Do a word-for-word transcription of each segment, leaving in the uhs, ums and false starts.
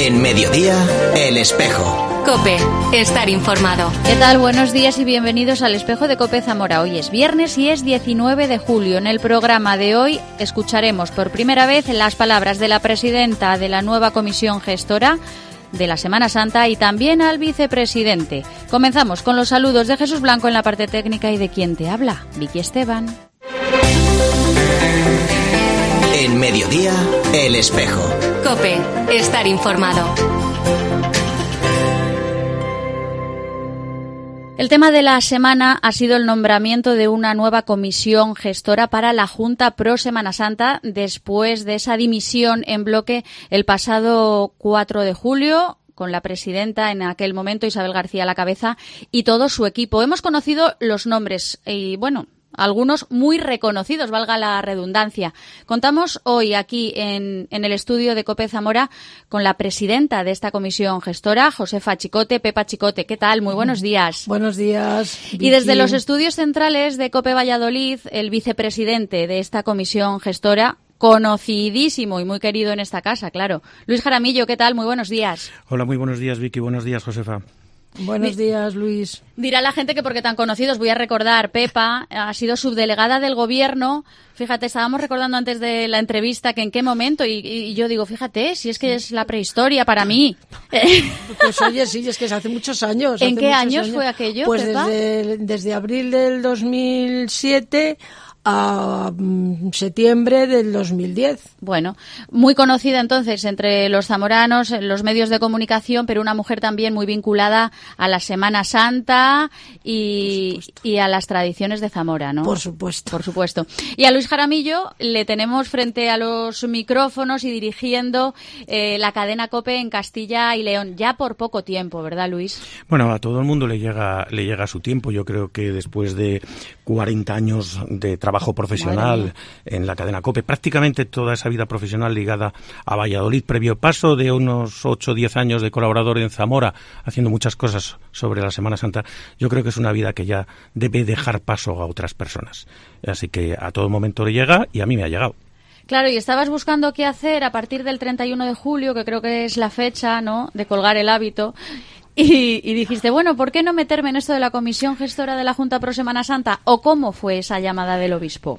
En Mediodía, El Espejo. COPE, estar informado. ¿Qué tal? Buenos días y bienvenidos al Espejo de COPE Zamora. Hoy es viernes y es diecinueve de julio. En el programa de hoy escucharemos por primera vez las palabras de la presidenta de la nueva comisión gestora de la Semana Santa y también al vicepresidente. Comenzamos con los saludos de Jesús Blanco en la parte técnica y de quien te habla, Vicky Esteban. En Mediodía, El Espejo. COPE, estar informado. El tema de la semana ha sido el nombramiento de una nueva comisión gestora para la Junta pro Semana Santa después de esa dimisión en bloque el pasado cuatro de julio con la presidenta en aquel momento, Isabel García, a la cabeza y todo su equipo. Hemos conocido los nombres y, bueno, algunos muy reconocidos, valga la redundancia. Contamos hoy aquí en, en el estudio de COPE Zamora con la presidenta de esta comisión gestora, Josefa Chicote. Pepa Chicote, ¿qué tal? Muy buenos días. Buenos días, Vicky. Y desde los estudios centrales de COPE Valladolid, el vicepresidente de esta comisión gestora, conocidísimo y muy querido en esta casa, claro. Luis Jaramillo, ¿qué tal? Muy buenos días. Hola, muy buenos días, Vicky. Buenos días, Josefa. Buenos días, Luis. Dirá la gente que porque tan conocidos, voy a recordar, Pepa ha sido subdelegada del gobierno. Fíjate, estábamos recordando antes de la entrevista que en qué momento, y, y yo digo, fíjate, si es que es la prehistoria para mí. Pues oye, sí, es que es hace muchos años. ¿En hace qué muchos años, años fue aquello, Pues Pepa? desde, desde abril del dos mil siete a um, septiembre del dos mil diez. Bueno, muy conocida entonces entre los zamoranos, en los medios de comunicación, pero una mujer también muy vinculada a la Semana Santa y, y a las tradiciones de Zamora, ¿no? Por supuesto. Por supuesto. Y a Luis Jaramillo le tenemos frente a los micrófonos y dirigiendo eh, la cadena COPE en Castilla y León, ya por poco tiempo, ¿verdad, Luis? Bueno, a todo el mundo le llega, le llega su tiempo. Yo creo que después de cuarenta años de trabajo trabajo profesional en la cadena COPE, prácticamente toda esa vida profesional ligada a Valladolid, previo paso de unos ocho o diez años de colaborador en Zamora, haciendo muchas cosas sobre la Semana Santa. Yo creo que es una vida que ya debe dejar paso a otras personas. Así que a todo momento le llega y a mí me ha llegado. Claro, y estabas buscando qué hacer a partir del treinta y uno de julio, que creo que es la fecha, ¿no?, de colgar el hábito. Y, y dijiste, bueno, ¿por qué no meterme en esto de la comisión gestora de la Junta pro Semana Santa? ¿O cómo fue esa llamada del obispo?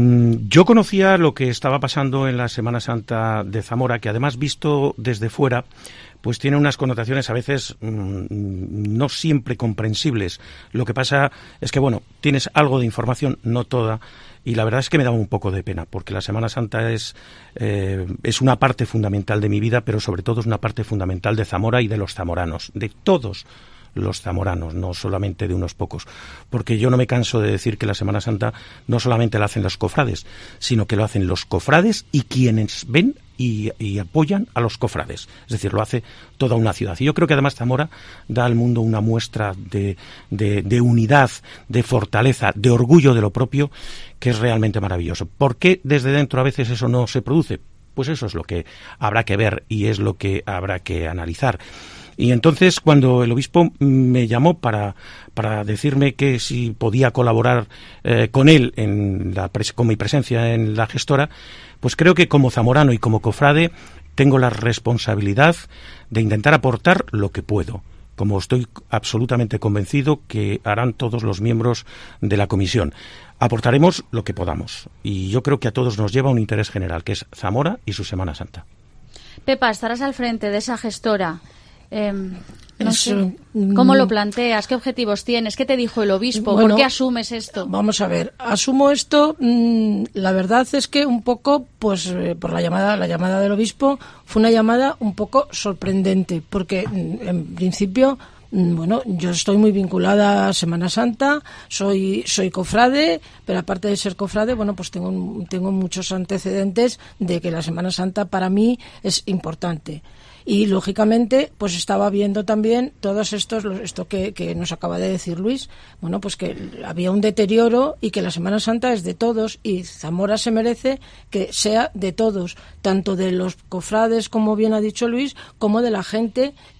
Yo conocía lo que estaba pasando en la Semana Santa de Zamora, que además visto desde fuera, pues tiene unas connotaciones a veces mmm, no siempre comprensibles. Lo que pasa es que, bueno, tienes algo de información, no toda, y la verdad es que me daba un poco de pena, porque la Semana Santa es, eh, es una parte fundamental de mi vida, pero sobre todo es una parte fundamental de Zamora y de los zamoranos, de todos los zamoranos, no solamente de unos pocos, porque yo no me canso de decir que la Semana Santa no solamente la hacen los cofrades, sino que lo hacen los cofrades y quienes ven y, y apoyan a los cofrades, es decir, lo hace toda una ciudad. Y yo creo que además Zamora da al mundo una muestra de, de, de unidad, de fortaleza, de orgullo de lo propio, que es realmente maravilloso. ¿Por qué desde dentro a veces eso no se produce? Pues eso es lo que habrá que ver y es lo que habrá que analizar. Y entonces, cuando el obispo me llamó para, para decirme que si podía colaborar eh, con él en la pres- con mi presencia en la gestora, pues creo que como zamorano y como cofrade tengo la responsabilidad de intentar aportar lo que puedo, como estoy absolutamente convencido que harán todos los miembros de la comisión. Aportaremos lo que podamos y yo creo que a todos nos lleva un interés general, que es Zamora y su Semana Santa. Pepa, estarás al frente de esa gestora. Eh, no Eso, sé, ¿cómo lo planteas? ¿Qué objetivos tienes? ¿Qué te dijo el obispo? Bueno, ¿por qué asumes esto? Vamos a ver, asumo esto. Mmm, la verdad es que un poco, pues, eh, por la llamada, la llamada del obispo fue una llamada un poco sorprendente, porque mm, en principio, mm, bueno, yo estoy muy vinculada a Semana Santa, soy soy cofrade, pero aparte de ser cofrade, bueno, pues tengo tengo muchos antecedentes de que la Semana Santa para mí es importante. Y, lógicamente, pues estaba viendo también todos estos, esto que, que nos acaba de decir Luis, bueno, pues que había un deterioro y que la Semana Santa es de todos y Zamora se merece que sea de todos, tanto de los cofrades, como bien ha dicho Luis, como de la gente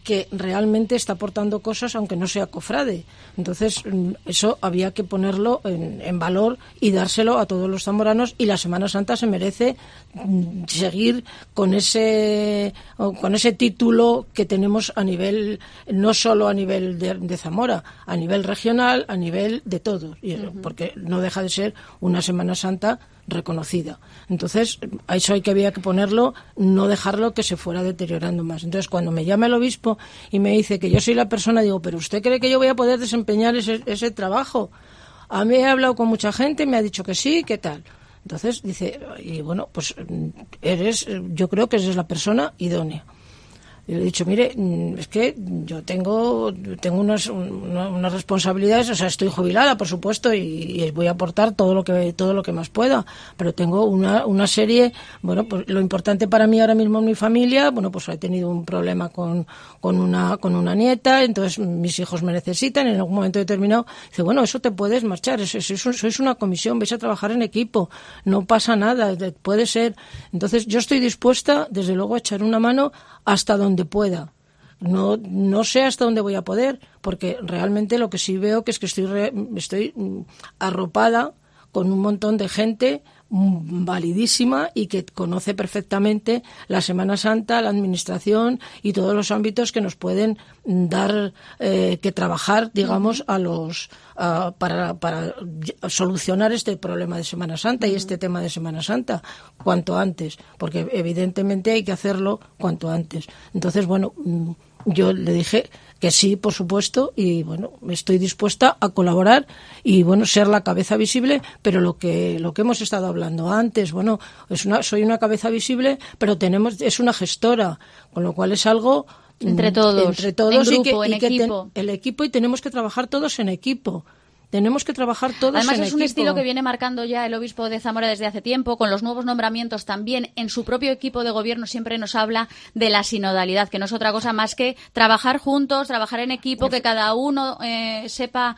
que realmente está aportando cosas aunque no sea cofrade. Entonces, eso había que ponerlo en, en valor y dárselo a todos los zamoranos, y la Semana Santa se merece seguir con ese con ese título que tenemos a nivel, no solo a nivel de, de Zamora, a nivel regional, a nivel de todos, y eso, uh-huh. porque no deja de ser una Semana Santa reconocida. Entonces, a eso hay que había que ponerlo, no dejarlo que se fuera deteriorando más. Entonces, cuando me llama el obispo y me dice que yo soy la persona, digo, ¿pero usted cree que yo voy a poder desempeñar ese, ese trabajo? A mí he hablado con mucha gente, me ha dicho que sí, ¿qué tal? Entonces, dice, y bueno, pues eres, yo creo que eres la persona idónea. Y le he dicho, mire, es que yo tengo tengo unas, unas responsabilidades, o sea, estoy jubilada, por supuesto, y, y voy a aportar todo lo que todo lo que más pueda, pero tengo una, una serie, bueno, pues lo importante para mí ahora mismo en mi familia, bueno, pues he tenido un problema con, con una con una nieta, entonces mis hijos me necesitan, en algún momento determinado, dice, bueno, eso te puedes marchar, eso, eso, sois una comisión, vais a trabajar en equipo, no pasa nada, puede ser. Entonces yo estoy dispuesta, desde luego, a echar una mano hasta donde pueda. No no sé hasta dónde voy a poder, porque realmente lo que sí veo que es que estoy re, estoy arropada con un montón de gente validísima y que conoce perfectamente la Semana Santa, la administración y todos los ámbitos que nos pueden dar eh, que trabajar, digamos, a los uh, para para solucionar este problema de Semana Santa y este tema de Semana Santa cuanto antes, porque evidentemente hay que hacerlo cuanto antes. Entonces, bueno, yo le dije que sí, por supuesto, y bueno, estoy dispuesta a colaborar y bueno, ser la cabeza visible, pero lo que lo que hemos estado hablando antes, bueno, es una soy una cabeza visible, pero tenemos es una gestora, con lo cual es algo entre todos, entre todos en grupo, y que, en y que equipo. Ten, el equipo, y tenemos que trabajar todos en equipo. Tenemos que trabajar todos Además, en equipo. es un estilo que viene marcando ya el obispo de Zamora desde hace tiempo, con los nuevos nombramientos también. En su propio equipo de gobierno siempre nos habla de la sinodalidad, que no es otra cosa más que trabajar juntos, trabajar en equipo, que cada uno eh, sepa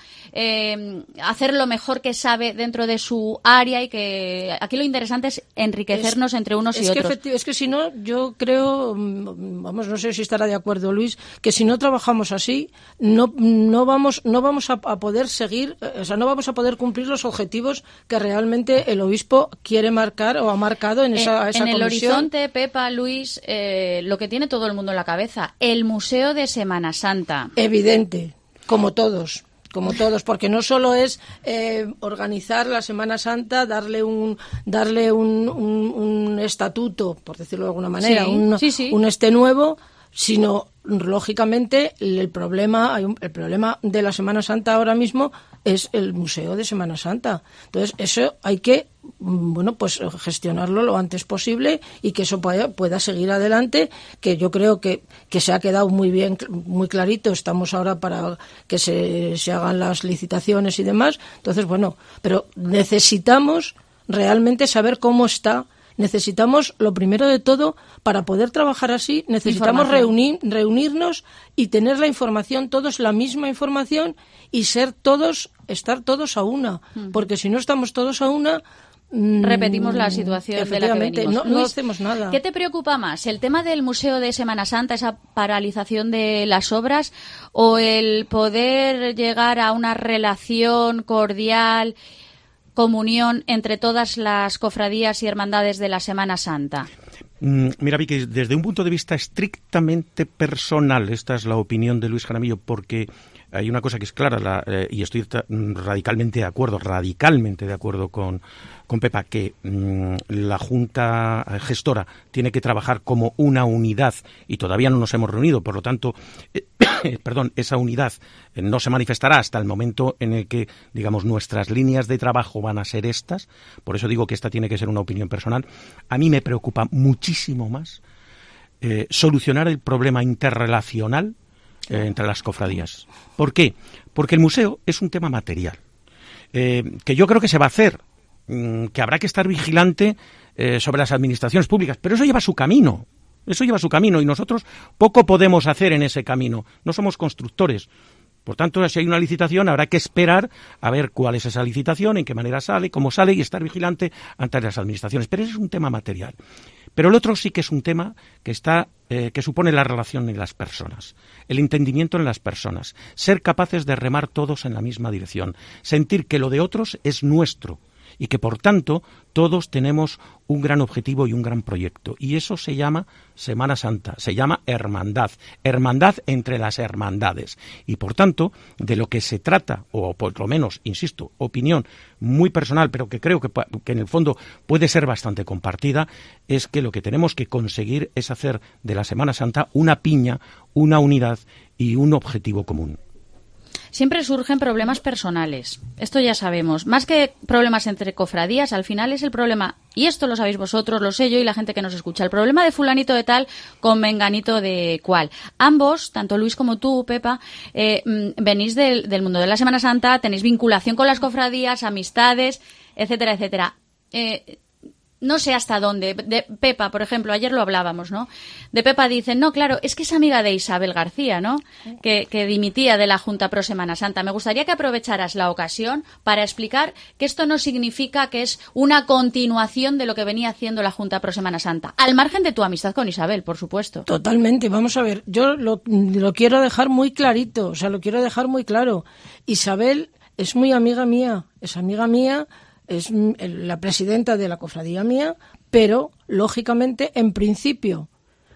eh, hacer lo mejor que sabe dentro de su área, y que aquí lo interesante es enriquecernos es, entre unos y es otros. Que es que si no, yo creo, vamos, no sé si estará de acuerdo Luis, que si no trabajamos así, no no vamos no vamos a, a poder seguir. O sea, no vamos a poder cumplir los objetivos que realmente el obispo quiere marcar o ha marcado en esa, eh, esa en el comisión. horizonte, Pepa, Luis, eh, lo que tiene todo el mundo en la cabeza, el Museo de Semana Santa. Evidente, como todos. Como todos, porque no solo es eh, organizar la Semana Santa, darle un darle un, un, un estatuto, por decirlo de alguna manera, sí, un, sí, sí. un este nuevo, sino lógicamente el problema hay un, el problema de la Semana Santa ahora mismo es el Museo de Semana Santa. Entonces eso hay que bueno pues gestionarlo lo antes posible y que eso pueda, pueda seguir adelante, que yo creo que, que se ha quedado muy bien, muy clarito. Estamos ahora para que se, se hagan las licitaciones y demás. Entonces, bueno, pero necesitamos realmente saber cómo está. Necesitamos, lo primero de todo, para poder trabajar así, necesitamos reunir, reunirnos y tener la información, todos la misma información, y ser todos, estar todos a una. Mm. Porque si no estamos todos a una, repetimos la situación de la que venimos. No, Luis, no hacemos nada. ¿Qué te preocupa más? ¿El tema del Museo de Semana Santa, esa paralización de las obras, o el poder llegar a una relación cordial, comunión entre todas las cofradías y hermandades de la Semana Santa? Mm, mira, Vicky, desde un punto de vista estrictamente personal, esta es la opinión de Luis Jaramillo, porque hay una cosa que es clara, la, eh, y estoy radicalmente de acuerdo, radicalmente de acuerdo con, con Pepa, que mmm, la Junta Gestora tiene que trabajar como una unidad, y todavía no nos hemos reunido, por lo tanto, eh, perdón, esa unidad eh, no se manifestará hasta el momento en el que, digamos, nuestras líneas de trabajo van a ser estas. Por eso digo que esta tiene que ser una opinión personal. A mí me preocupa muchísimo más eh, solucionar el problema interrelacional Eh, entre las cofradías. ¿Por qué? Porque el museo es un tema material, eh, que yo creo que se va a hacer, mmm, que habrá que estar vigilante eh, sobre las administraciones públicas, pero eso lleva su camino, eso lleva su camino y nosotros poco podemos hacer en ese camino, no somos constructores. Por tanto, si hay una licitación, habrá que esperar a ver cuál es esa licitación, en qué manera sale, cómo sale, y estar vigilante ante las administraciones. Pero ese es un tema material. Pero el otro sí que es un tema que está eh, que supone la relación en las personas, el entendimiento en las personas, ser capaces de remar todos en la misma dirección, sentir que lo de otros es nuestro y que, por tanto, todos tenemos un gran objetivo y un gran proyecto. Y eso se llama Semana Santa, se llama hermandad, hermandad entre las hermandades. Y, por tanto, de lo que se trata, o por lo menos, insisto, opinión muy personal, pero que creo que, que en el fondo puede ser bastante compartida, es que lo que tenemos que conseguir es hacer de la Semana Santa una piña, una unidad y un objetivo común. Siempre surgen problemas personales, esto ya sabemos. Más que problemas entre cofradías, al final es el problema, y esto lo sabéis vosotros, lo sé yo y la gente que nos escucha, el problema de fulanito de tal con menganito de cual. Ambos, tanto Luis como tú, Pepa, eh, venís del, del mundo de la Semana Santa, tenéis vinculación con las cofradías, amistades, etcétera, etcétera. Eh, No sé hasta dónde. De Pepa, por ejemplo, ayer lo hablábamos, ¿no? De Pepa dicen, no, claro, es que es amiga de Isabel García, ¿no? Que, que dimitía de la Junta Pro Semana Santa. Me gustaría que aprovecharas la ocasión para explicar que esto no significa que es una continuación de lo que venía haciendo la Junta Pro Semana Santa. Al margen de tu amistad con Isabel, por supuesto. Totalmente. Vamos a ver, yo lo, lo quiero dejar muy clarito, o sea, lo quiero dejar muy claro. Isabel es muy amiga mía, es amiga mía, es la presidenta de la cofradía mía, pero, lógicamente, en principio,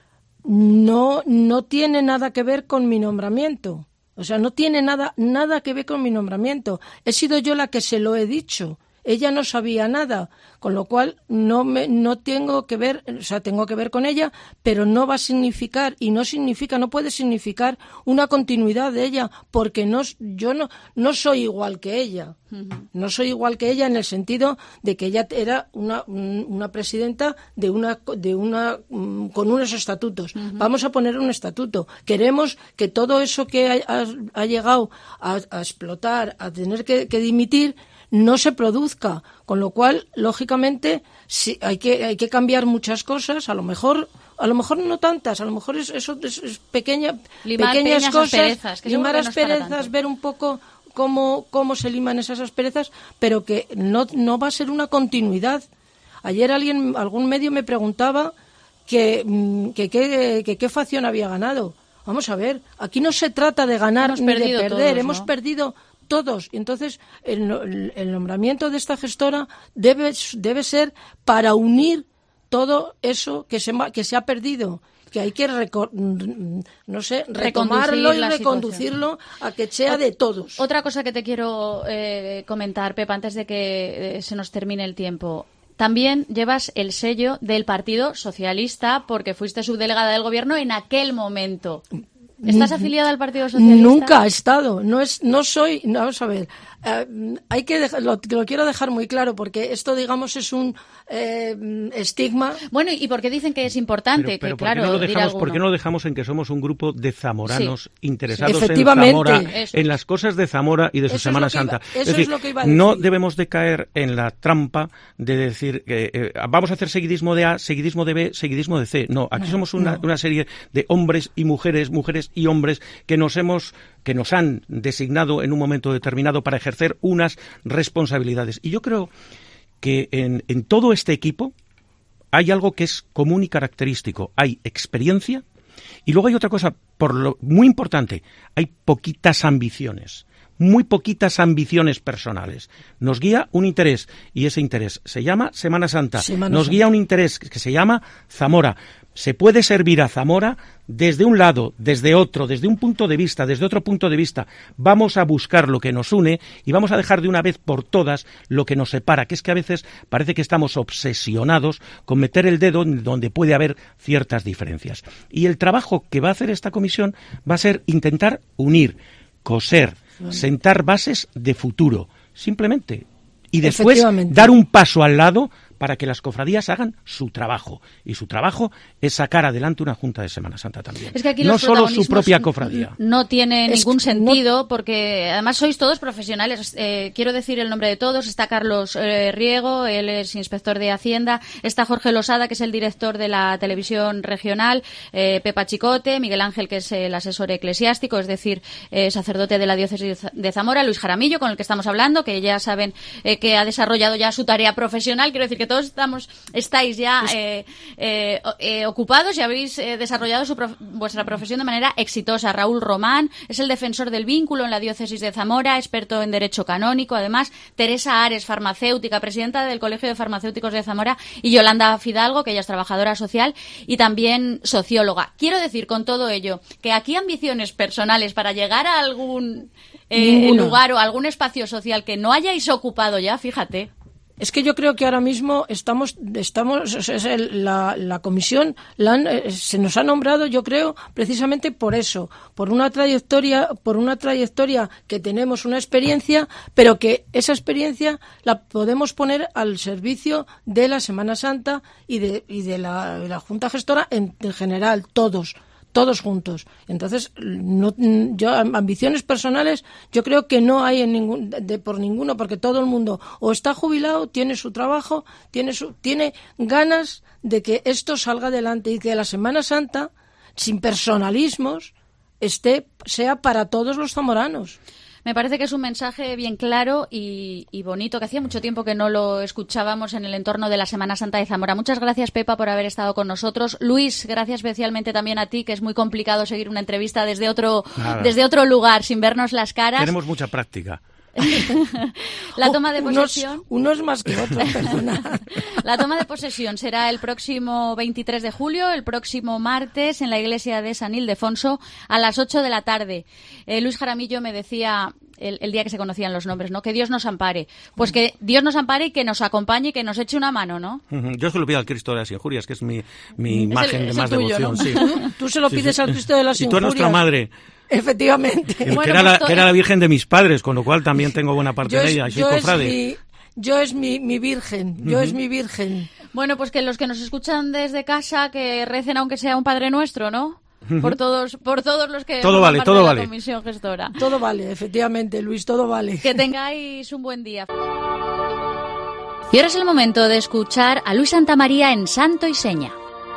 no, no tiene nada que ver con mi nombramiento. O sea, no tiene nada, nada que ver con mi nombramiento. He sido yo la que se lo he dicho. Ella no sabía nada, con lo cual no me, no tengo que ver, o sea, tengo que ver con ella, pero no va a significar, y no significa, no puede significar una continuidad de ella, porque no, yo no, no soy igual que ella. Uh-huh. No soy igual que ella en el sentido de que ella era una, una presidenta de una, de una, con unos estatutos. Uh-huh. Vamos a poner un estatuto. Queremos que todo eso que ha, ha, ha llegado a, a explotar, a tener que, que dimitir, no se produzca, con lo cual, lógicamente, sí, hay que hay que cambiar muchas cosas, a lo mejor a lo mejor no tantas, a lo mejor es, eso es, es pequeña, limar pequeñas cosas, asperezas, que limar que no asperezas, ver un poco cómo cómo se liman esas asperezas, pero que no no va a ser una continuidad. Ayer alguien, algún medio me preguntaba que que qué que, que facción había ganado. Vamos a ver, aquí no se trata de ganar hemos ni de perder, todos, ¿no? Hemos perdido todos. Y entonces el, el nombramiento de esta gestora debe, debe ser para unir todo eso que se, que se ha perdido, que hay que reco- no sé, retomarlo y reconducirlo a que sea de todos. Otra cosa que te quiero eh, comentar, Pepa, antes de que eh, se nos termine el tiempo. También llevas el sello del Partido Socialista porque fuiste subdelegada del Gobierno en aquel momento. ¿Estás afiliada al Partido Socialista? Nunca he estado. No es, no soy. No, vamos a ver. Eh, hay que dejar, lo, lo quiero dejar muy claro porque esto, digamos, es un eh, estigma. Bueno, ¿y por qué dicen que es importante? Pero, pero que claro, ¿por, qué no lo dejamos, ¿por qué no lo dejamos en que somos un grupo de zamoranos sí. interesados en Zamora, eso. en las cosas de Zamora y de su eso Semana es Santa? Iba, eso es decir, es lo que iba a decir. No debemos de caer en la trampa de decir que eh, vamos a hacer seguidismo de A, seguidismo de B, seguidismo de C. No, aquí no, somos una, no. una serie de hombres y mujeres, mujeres y hombres que nos hemos que nos han designado en un momento determinado para ejercer unas responsabilidades. Y yo creo que en, en todo este equipo hay algo que es común y característico. Hay experiencia y luego hay otra cosa por lo, muy importante. Hay poquitas ambiciones. Muy poquitas ambiciones personales. Nos guía un interés y ese interés se llama Semana Santa. Semana Nos Santa. guía un interés que se llama Zamora. Se puede servir a Zamora desde un lado, desde otro, desde un punto de vista, desde otro punto de vista. Vamos a buscar lo que nos une y vamos a dejar de una vez por todas lo que nos separa, que es que a veces parece que estamos obsesionados con meter el dedo donde puede haber ciertas diferencias. Y el trabajo que va a hacer esta comisión va a ser intentar unir, coser, sentar bases de futuro, simplemente. Y después dar un paso al lado para que las cofradías hagan su trabajo. Y su trabajo es sacar adelante una Junta de Semana Santa también. Es que aquí no los solo su propia cofradía. No tiene es ningún sentido, no... porque además sois todos profesionales. Eh, quiero decir el nombre de todos. Está Carlos eh, Riego, él es inspector de Hacienda. Está Jorge Losada, que es el director de la televisión regional. Eh, Pepa Chicote, Miguel Ángel, que es el asesor eclesiástico, es decir, eh, sacerdote de la diócesis de Zamora. Luis Jaramillo, con el que estamos hablando, que ya saben eh, que ha desarrollado ya su tarea profesional. Quiero decir que todos estamos, estáis ya eh, eh, eh, ocupados y habéis eh, desarrollado su prof, vuestra profesión de manera exitosa. Raúl Román es el defensor del vínculo en la diócesis de Zamora, experto en derecho canónico. Además, Teresa Ares, farmacéutica, presidenta del Colegio de Farmacéuticos de Zamora, y Yolanda Fidalgo, que ella es trabajadora social y también socióloga. Quiero decir con todo ello que aquí ambiciones personales para llegar a algún eh, lugar o algún espacio social que no hayáis ocupado ya, fíjate. Es que yo creo que ahora mismo estamos, estamos, es el, la, la comisión la han, eh, se nos ha nombrado, yo creo, precisamente por eso, por una trayectoria, por una trayectoria que tenemos una experiencia, pero que esa experiencia la podemos poner al servicio de la Semana Santa y de, y de la, de la Junta Gestora en, en general, todos. Todos juntos. Entonces, no, yo ambiciones personales, yo creo que no hay en ningún, de, por ninguno, porque todo el mundo o está jubilado, tiene su trabajo, tiene su, tiene ganas de que esto salga adelante y que la Semana Santa, sin personalismos, esté, sea para todos los zamoranos. Me parece que es un mensaje bien claro y, y bonito, que hacía mucho tiempo que no lo escuchábamos en el entorno de la Semana Santa de Zamora. Muchas gracias, Pepa, por haber estado con nosotros. Luis, gracias especialmente también a ti, que es muy complicado seguir una entrevista desde otro, desde otro lugar, sin vernos las caras. Tenemos mucha práctica. La toma de posesión. Unos, unos más que otros, perdona. La toma de posesión será el próximo veintitrés de julio, el próximo martes, en la iglesia de San Ildefonso, a las ocho de la tarde. Eh, Luis Jaramillo me decía el, el día que se conocían los nombres, ¿no? Que Dios nos ampare. Pues que Dios nos ampare y que nos acompañe y que nos eche una mano, ¿no? Yo se lo pido al Cristo de las Injurias, que es mi, mi imagen el, de más tuyo, devoción. ¿no? Sí. Tú se lo pides sí, sí. al Cristo de las y Injurias. Y tú a nuestra madre. Efectivamente. Que, bueno, que, era pues la, que era la Virgen de mis padres, con lo cual también tengo buena parte yo de es, ella. Soy yo cofrade. Es mi, yo es mi, mi Virgen, yo uh-huh. es mi Virgen. Bueno, pues que los que nos escuchan desde casa, que recen aunque sea un Padre Nuestro, ¿no? Uh-huh. Por todos, por todos los que todo vale, parte todo de la vale. Comisión Gestora. Todo vale, efectivamente, Luis, todo vale. Que tengáis un buen día. Y ahora es el momento de escuchar a Luis Santamaría en Santo y Seña.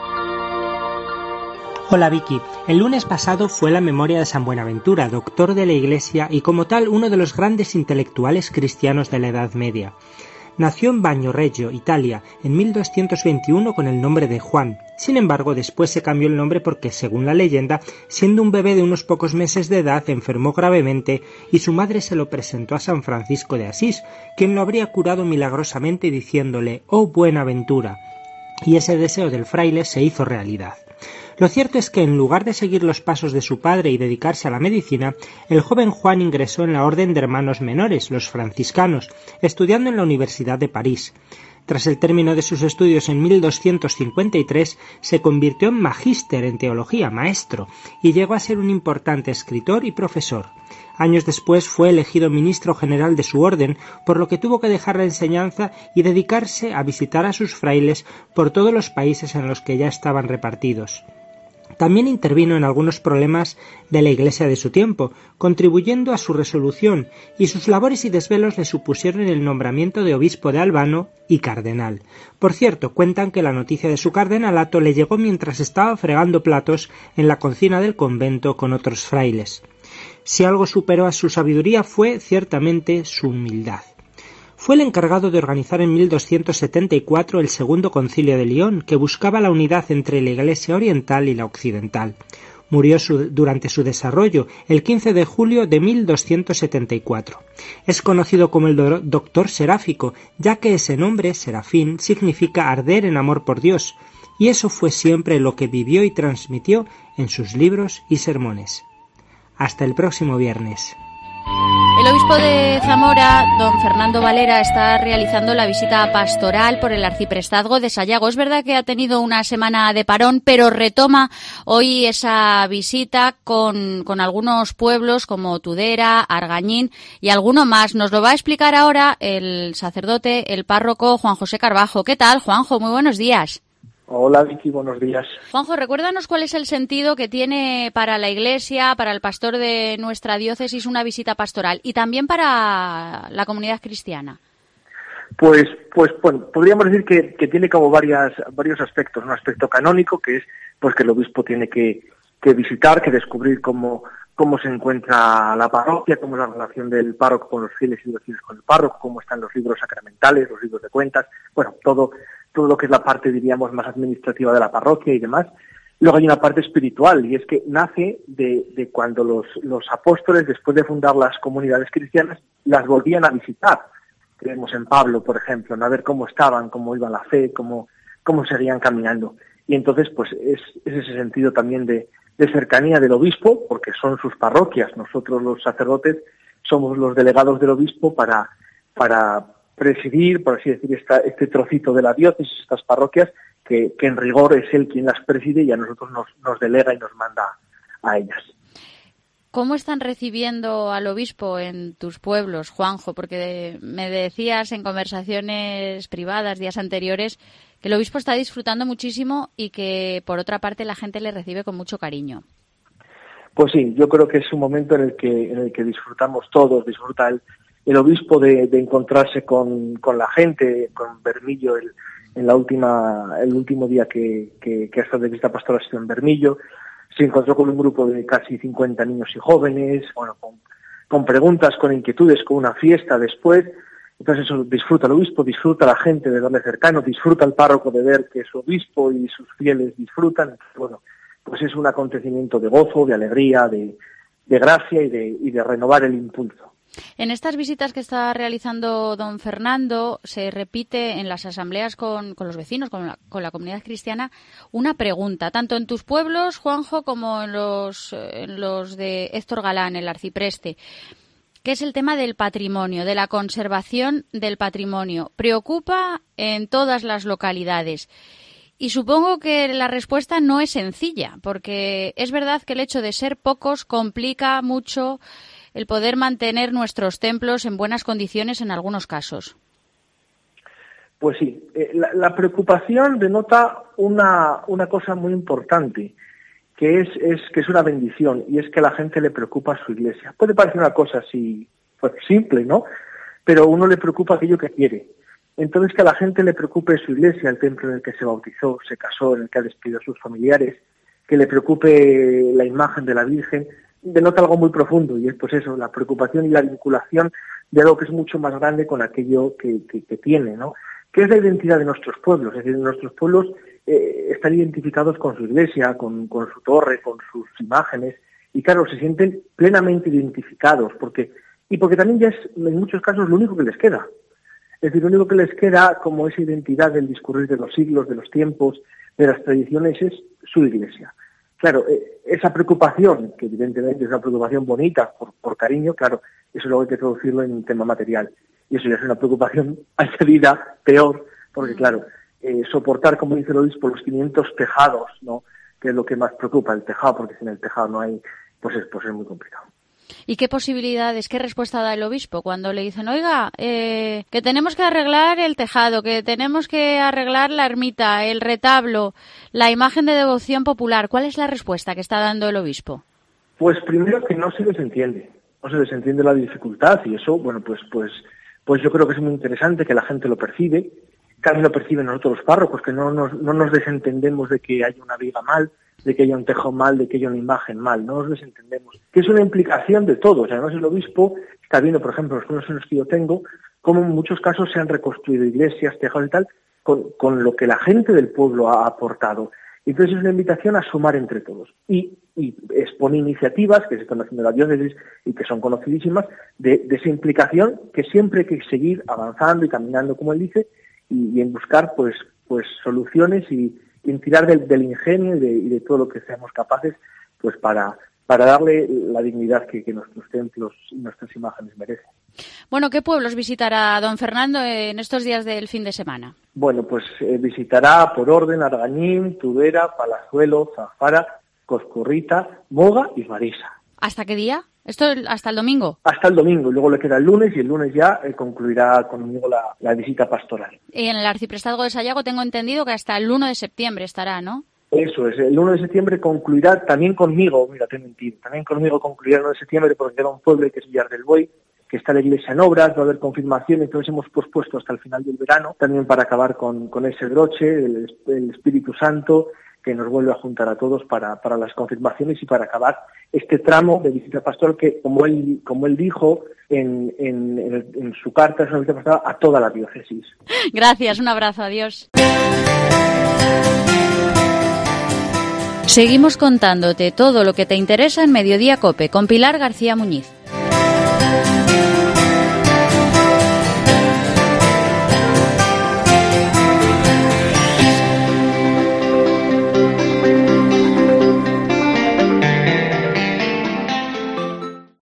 Hola Vicky, el lunes pasado fue la memoria de San Buenaventura, doctor de la Iglesia y como tal uno de los grandes intelectuales cristianos de la Edad Media. Nació en Bagnoregio, Italia, en mil doscientos veintiuno con el nombre de Juan. Sin embargo, después se cambió el nombre porque, según la leyenda, siendo un bebé de unos pocos meses de edad, enfermó gravemente y su madre se lo presentó a San Francisco de Asís, quien lo habría curado milagrosamente diciéndole «Oh Buenaventura». Y ese deseo del fraile se hizo realidad. Lo cierto es que en lugar de seguir los pasos de su padre y dedicarse a la medicina, el joven Juan ingresó en la Orden de Hermanos Menores, los franciscanos, estudiando en la Universidad de París. Tras el término de sus estudios en mil doscientos cincuenta y tres, se convirtió en magíster en teología, maestro, y llegó a ser un importante escritor y profesor. Años después fue elegido ministro general de su orden, por lo que tuvo que dejar la enseñanza y dedicarse a visitar a sus frailes por todos los países en los que ya estaban repartidos. También intervino en algunos problemas de la Iglesia de su tiempo, contribuyendo a su resolución, y sus labores y desvelos le supusieron el nombramiento de obispo de Albano y cardenal. Por cierto, cuentan que la noticia de su cardenalato le llegó mientras estaba fregando platos en la cocina del convento con otros frailes. Si algo superó a su sabiduría fue, ciertamente, su humildad. Fue el encargado de organizar en mil doscientos setenta y cuatro el Segundo Concilio de Lyon, que buscaba la unidad entre la Iglesia oriental y la occidental. Murió su, durante su desarrollo, el quince de julio de mil doscientos setenta y cuatro. Es conocido como el do, Doctor Seráfico, ya que ese nombre, Serafín, significa arder en amor por Dios, y eso fue siempre lo que vivió y transmitió en sus libros y sermones. Hasta el próximo viernes. El obispo de Zamora, don Fernando Valera, está realizando la visita pastoral por el arciprestazgo de Sayago. Es verdad que ha tenido una semana de parón, pero retoma hoy esa visita con, con algunos pueblos como Tudera, Argañín y alguno más. Nos lo va a explicar ahora el sacerdote, el párroco Juan José Carbajo. ¿Qué tal, Juanjo? Muy buenos días. Hola Vicky, buenos días. Juanjo, recuérdanos cuál es el sentido que tiene para la Iglesia, para el pastor de nuestra diócesis, una visita pastoral y también para la comunidad cristiana. Pues, pues bueno, podríamos decir que, que tiene como varias, varios aspectos. Un aspecto canónico, que es pues que el obispo tiene que, que visitar, que descubrir cómo, cómo se encuentra la parroquia, cómo es la relación del párroco con los fieles y los fieles con el párroco, cómo están los libros sacramentales, los libros de cuentas, bueno, todo, todo lo que es la parte, diríamos, más administrativa de la parroquia y demás. Luego hay una parte espiritual, y es que nace de, de cuando los, los apóstoles, después de fundar las comunidades cristianas, las volvían a visitar. Creemos en Pablo, por ejemplo, ¿no? A ver cómo estaban, cómo iba la fe, cómo, cómo seguían caminando. Y entonces, pues, es, es ese sentido también de, de cercanía del obispo, porque son sus parroquias. Nosotros, los sacerdotes, somos los delegados del obispo para, para presidir, por así decir, esta, este trocito de la diócesis, estas parroquias, que, que en rigor es él quien las preside y a nosotros nos, nos delega y nos manda a ellas. ¿Cómo están recibiendo al obispo en tus pueblos, Juanjo? Porque de, me decías en conversaciones privadas días anteriores que el obispo está disfrutando muchísimo y que, por otra parte, la gente le recibe con mucho cariño. Pues sí, yo creo que es un momento en el que en el que disfrutamos todos, disfruta el, el obispo de, de encontrarse con, con la gente, con Bermillo, el, en la última el último día que, que, que ha estado de visita pastoral ha sido en Bermillo. Se encontró con un grupo de casi cincuenta niños y jóvenes, bueno, con, con preguntas, con inquietudes, con una fiesta después. Entonces eso disfruta el obispo, disfruta la gente de verle cercano, disfruta el párroco de ver que su obispo y sus fieles disfrutan. Bueno, pues es un acontecimiento de gozo, de alegría, de, de gracia y de, y de renovar el impulso. En estas visitas que está realizando don Fernando, se repite en las asambleas con, con los vecinos, con la, con la comunidad cristiana, una pregunta, tanto en tus pueblos, Juanjo, como en los, en los de Héctor Galán, el arcipreste, que es el tema del patrimonio, de la conservación del patrimonio. Preocupa en todas las localidades. Y supongo que la respuesta no es sencilla, porque es verdad que el hecho de ser pocos complica mucho el poder mantener nuestros templos en buenas condiciones en algunos casos. Pues sí, eh, la, la preocupación denota una, una cosa muy importante, que es, es que es una bendición, y es que a la gente le preocupa su iglesia. Puede parecer una cosa así, pues simple, ¿no? Pero a uno le preocupa aquello que quiere. Entonces, que a la gente le preocupe su iglesia, el templo en el que se bautizó, se casó, en el que ha despedido a sus familiares, que le preocupe la imagen de la Virgen, denota algo muy profundo, y es pues eso, la preocupación y la vinculación de algo que es mucho más grande con aquello que, que, que tiene, ¿no? Que es la identidad de nuestros pueblos. Es decir, nuestros pueblos eh, están identificados con su iglesia, con, con su torre, con sus imágenes, y claro, se sienten plenamente identificados, porque y porque también ya es, en muchos casos, lo único que les queda. Es decir, lo único que les queda como esa identidad del discurrir de los siglos, de los tiempos, de las tradiciones, es su iglesia. Claro, esa preocupación, que evidentemente es una preocupación bonita, por, por cariño, claro, eso luego hay que traducirlo en un tema material. Y eso ya es una preocupación añadida, peor, porque claro, eh, soportar, como dice el obispo, los quinientos tejados, ¿no? Que es lo que más preocupa, el tejado, porque sin el tejado no hay, pues es, pues es muy complicado. ¿Y qué posibilidades, qué respuesta da el obispo cuando le dicen, oiga, eh, que tenemos que arreglar el tejado, que tenemos que arreglar la ermita, el retablo, la imagen de devoción popular? ¿Cuál es la respuesta que está dando el obispo? Pues primero que no se les entiende, no se les entiende la dificultad, y eso, bueno, pues, pues, pues yo creo que es muy interesante que la gente lo percibe, también lo perciben nosotros los párrocos, que no nos, no nos desentendemos de que haya una viga mal, de que haya un tejado mal, de que haya una imagen mal, no nos desentendemos, que es una implicación de todos. Además, el obispo está viendo, por ejemplo, los conocimientos que yo tengo, cómo en muchos casos se han reconstruido iglesias, tejados y tal, con, con lo que la gente del pueblo ha aportado. Entonces es una invitación a sumar entre todos. Y, y expone iniciativas que se están haciendo en la diócesis y que son conocidísimas, de, de esa implicación que siempre hay que seguir avanzando y caminando, como él dice, y, y en buscar pues, pues soluciones y en tirar del, del ingenio y de, y de todo lo que seamos capaces, pues para, para darle la dignidad que, que nuestros templos y nuestras imágenes merecen. Bueno, ¿qué pueblos visitará don Fernando en estos días del fin de semana? Bueno, pues eh, visitará por orden Argañín, Tudela, Palazuelo, Zafara, Coscorrita, Moga y Marisa. ¿Hasta qué día? ¿Esto hasta el domingo? Hasta el domingo, y luego le queda el lunes, y el lunes ya eh, concluirá conmigo la, la visita pastoral. Y en el Arciprestazgo de Sayago tengo entendido que hasta el uno de septiembre estará, ¿no? Eso es, el uno de septiembre concluirá también conmigo, mira, te he mentido, también conmigo concluirá el uno de septiembre porque queda un pueblo que es Villar del Buey, que está la iglesia en obras, va a haber confirmación, entonces hemos pospuesto hasta el final del verano, también para acabar con, con ese broche, el, el Espíritu Santo, que nos vuelve a juntar a todos para, para las confirmaciones y para acabar este tramo de visita pastoral que, como él, como él dijo en, en, en, en su carta, es una visita pastoral a toda la diócesis. Gracias, un abrazo, adiós. Seguimos contándote todo lo que te interesa en Mediodía COPE con Pilar García Muñiz.